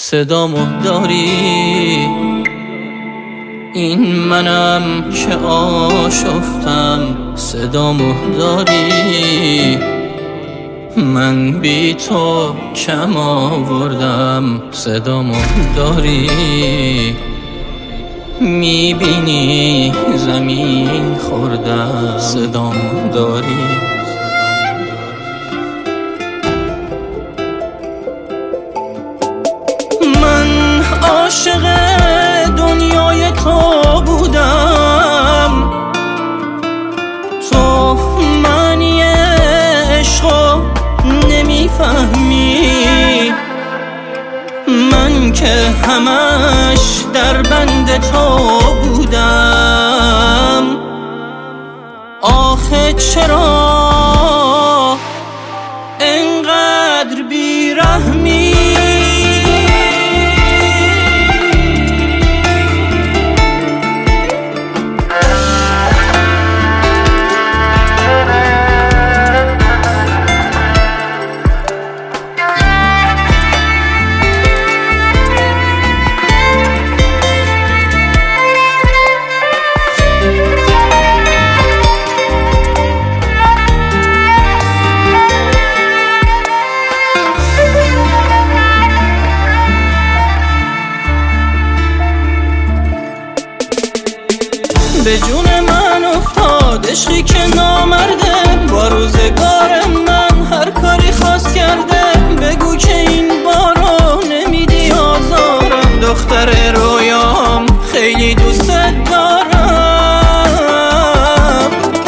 صدامو داری؟ این منم که آشفتم. صدامو داری؟ من بی تو کم آوردم. صدامو داری؟ میبینی زمین خوردم. صدامو داری؟ من عاشق دنیای تو بودم، تو معنی عشقو نمیفهمی. من که همش در بند تو بودم، آخه چرا انقدر بیرحمی؟ به جون من افتاد عشقی که نامرده، با روزگار من هر کاری خواست کرده. بگو که این بارو نمیدی آزارم، دختر رویام خیلی دوستت دارم.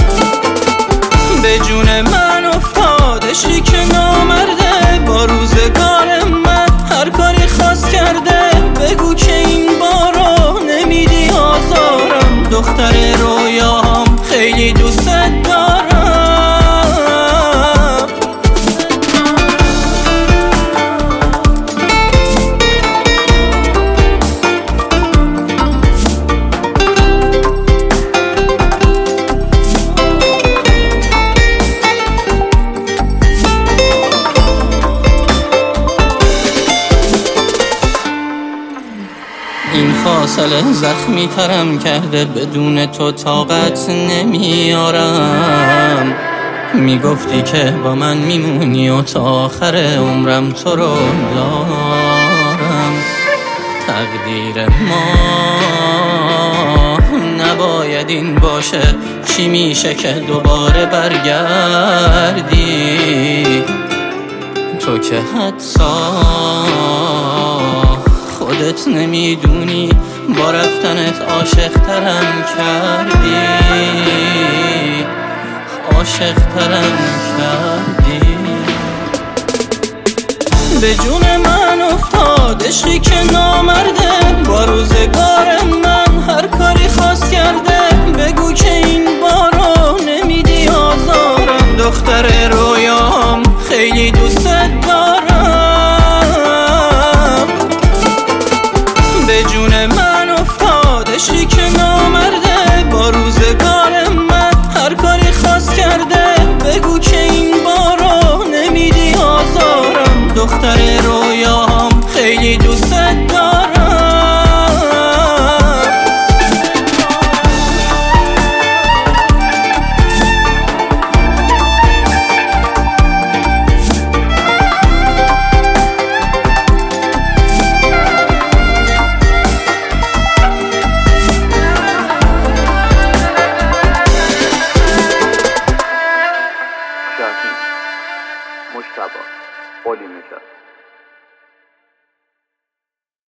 به جون من افتاد عشقی که نامرده، با روزگار من هر کاری خواست کرده. بگو که این بارو نمیدی آزارم، دختر رویام خیلی دوستت دارم. این فاصله زخمی ترم کرده، بدون تو طاقت نمیارم. میگفتی که با من میمونی و تا آخر عمرم تو رو دارم. تقدیر ما نباید این باشه، چی میشه که دوباره برگردی؟ تو که حتی خودت نمیدونی، با رفتنت عاشق ترم کردی، عاشق ترم کردی. به جون من افتاد عشقی که نامرده، با روزگار من هر کاری خواست کرده. بگو که این بارو نمیدی آزارم، دختر رویام خیلی دوستت دارم. به جون من افتاد عشقی که نامرده، با روزگار من هر کاری خواست کرده. بگو که این بارو نمیدی آزارم، دختر رویام خیلی دوستت دارم. مجتبی قلی نشست.